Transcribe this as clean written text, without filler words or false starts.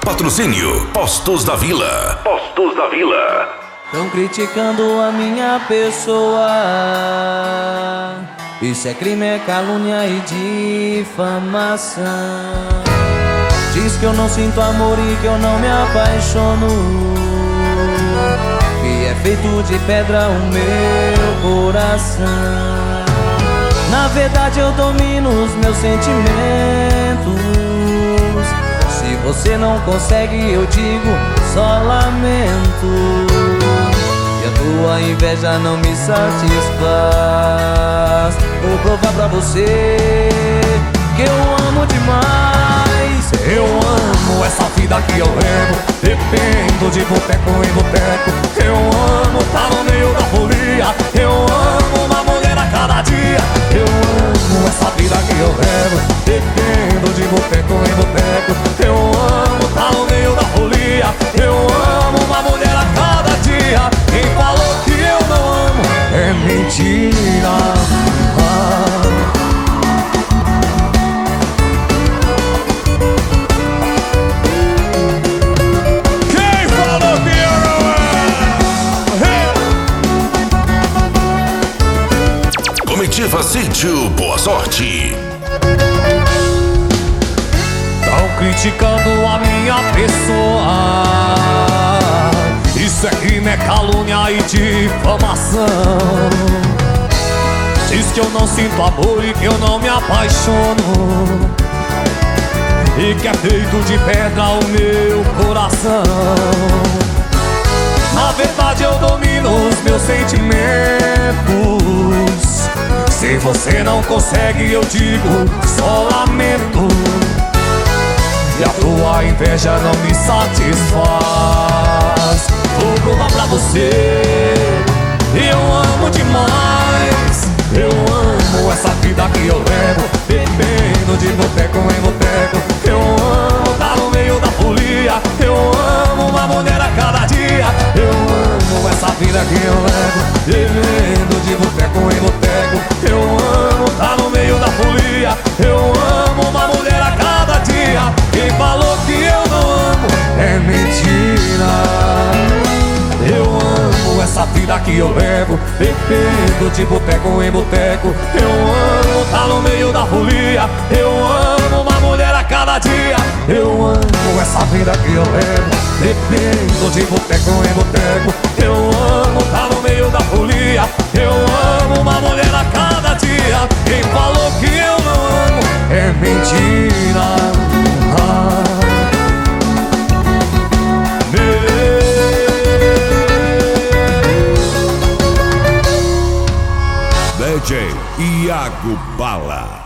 Patrocínio Postos da Vila. Postos da Vila. Tão criticando a minha pessoa. Isso é crime, é calúnia e difamação. Diz que eu não sinto amor e que eu não me apaixono, que é feito de pedra o meu coração. Na verdade eu domino os meus sentimentos. Se você não consegue, eu digo só lamento. E a tua inveja não me satisfaz. Vou provar pra você que eu amo demais. Eu amo essa vida que eu levo, dependo de boteco em boteco. Eu amo tá no meio da folia. Eu amo uma mulher a cada dia. Eu amo essa vida que eu levo, dependo de boteco em boteco. Eu amo tá no meio da folia. Eu amo uma mulher a cada dia. Quem falou que eu não amo é mentira. Comitiva Sítio Boa Sorte. Tão criticando a minha pessoa. Isso é crime, é calúnia e difamação. Diz que eu não sinto amor e que eu não me apaixono, e que é feito de pedra o meu coração. Na verdade eu domino os meus sentimentos. Se você não consegue, eu digo só lamento. E a tua inveja não me satisfaz. Vou provar pra você, eu amo demais. Eu amo essa vida que eu levo, bebendo de boteco em boteco. Eu amo tá no meio da folia. Eu amo uma mulher a cada dia. Eu amo essa vida que eu levo, bebendo de boteco em boteco. Eu amo tá no meio da folia. Eu amo uma mulher a cada dia. Quem falou que eu não amo é mentira. Eu amo essa vida que eu levo, bebendo de boteco em boteco. Eu amo tá no meio da folia. Eu amo uma mulher a cada dia. Eu amo essa vida que eu levo, bebendo de boteco em boteco. Eu amo tá no meio da folia. Eu amo uma mulher a cada dia. Quem falou que eu não amo é mentira. DJ Iago Bala.